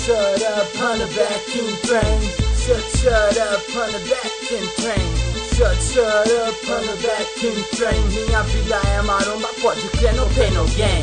shut up on the backing train. Shut up on the backing train. Shut up on the backing train. Minha vida é maromba, pode crer, no pain, no gain.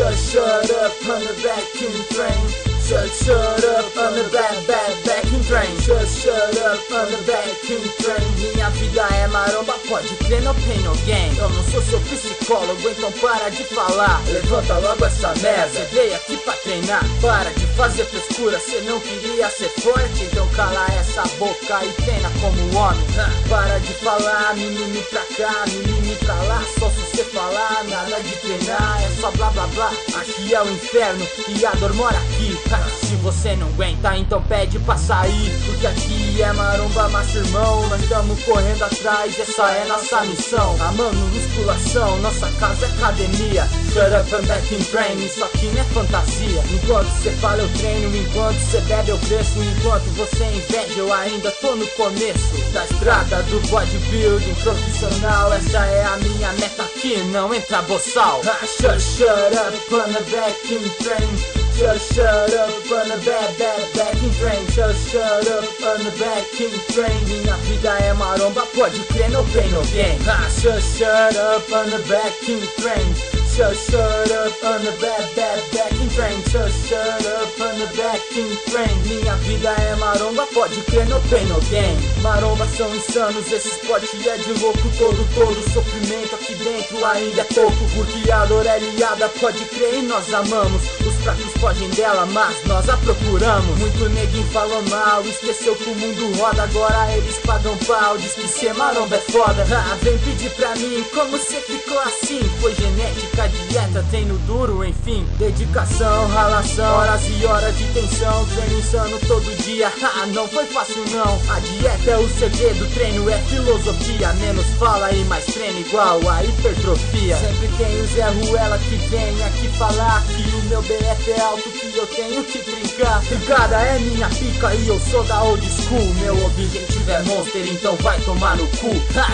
Shut up on the backing train. Shut up on the backing train. Shut up on the backing train. Minha vida é maromba, pode crer, no pain, no gain. Eu não sou seu psicólogo, então para de falar. Levanta logo essa merda. Cê veio aqui pra treinar, para de fazer frescura. Cê não queria ser forte, então cala essa boca e treina como homem. Para de falar, mimimi pra cá, mimimi pra lá. Só se cê falar, nada de treinar, é só blá blá blá. Aqui é o inferno e a dor mora aqui. Se você não aguenta, então pede pra sair, porque aqui é maromba, mas irmão, nós estamos correndo atrás, essa é nossa missão. Amando musculação, nossa casa é academia. Shut up and back in train, isso aqui não é fantasia. Enquanto cê fala eu treino, enquanto cê bebe eu cresço. Enquanto você inveja eu ainda tô no começo da estrada do bodybuilding profissional. Essa é a minha meta aqui, não entra boçal. Shut up on the back in train. Shut up on the backing train. Shut up on the backing train. Minha vida é maromba, pode crer, no pain, no gain. Shut up on the backing train. Shut up on the backing train. Shut up on the backing train. Minha vida é maromba, pode crer, no pain, no gain. Marombas são insanos, esse esporte é de louco. Todo sofrimento aqui dentro ainda é pouco, porque a dor é liada, pode crer, e nós amamos. Os fracos fogem dela, mas nós a procuramos. Muito neguinho falou mal, esqueceu que o mundo roda. Agora eles pagam pau, diz que ser maromba é foda. Vem pedir pra mim como cê ficou assim. Foi genética, dieta, treino duro, enfim. Dedicação, ralação, horas e horas de tensão. Treino insano todo dia, não foi fácil não. A dieta é o segredo, treino é filosofia. Menos fala e mais treino igual a hipertrofia. Sempre tem o Zé Ruela que vem aqui falar que o meu BF é alto, que eu tenho que brincar. Trincada é minha pica e eu sou da old school. Meu objetivo é monster, então vai tomar no cu.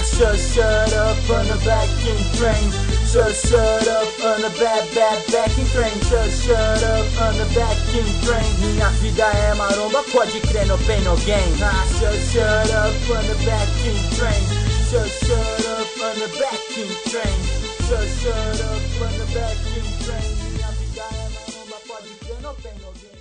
Shut up on the backing train. Shut up on the backing train. Shut up on the backing train. Minha vida é maromba, pode crer, no pain, no gain. Shut up on the backing train. Shut up on the backing train. Shut up on the backing train. Minha vida é maromba, pode crer, no pain, no gain.